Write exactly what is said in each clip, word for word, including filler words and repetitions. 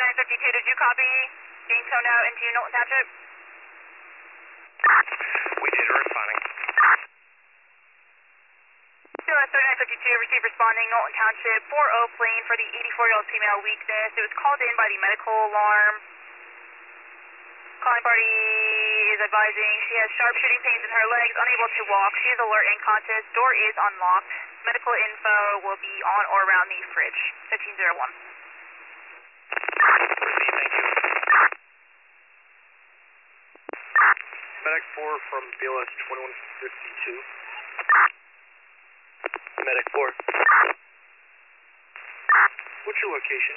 nine fifty-two, did you copy? Being toned out into Knowlton Township? We did, we're responding. C L S thirty-nine fifty-two, received responding Knowlton Township, four oh plane for the eighty-four-year-old female weakness. It was called in by the medical alarm. Calling party is advising she has sharp shooting pains in her legs, unable to walk. She is alert and conscious. Door is unlocked. Medical info will be on or around the fridge. fifteen oh one. Proceed, thank you. Medic four from B L S twenty-one fifty-two. Medic four. What's your location?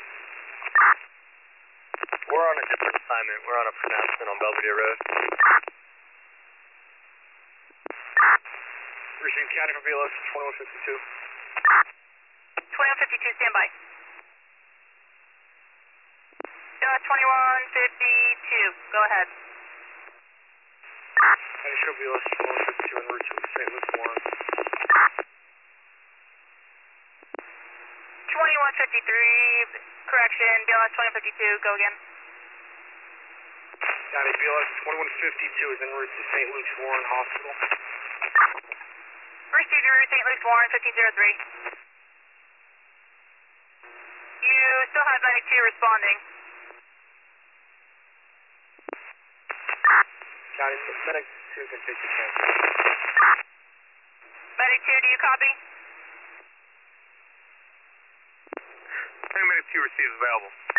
We're on a different assignment. We're on a pronouncement on Belvedere Road. Received county for B L S twenty-one fifty-two. twenty-one fifty-two, standby. B L S twenty-one fifty-two, go ahead. County show B L S twenty-one fifty-two en route to Saint Luke's Warren. twenty-one fifty-three, correction, B L S twenty fifty-two, go again. County B L S twenty-one fifty-two is en route to Saint Luke's Warren Hospital. Received your route, Saint Luke's Warren, fifteen oh three. You still have medic two responding. County, medic two can take your chance. Medic two, do you copy? Medic two receives available.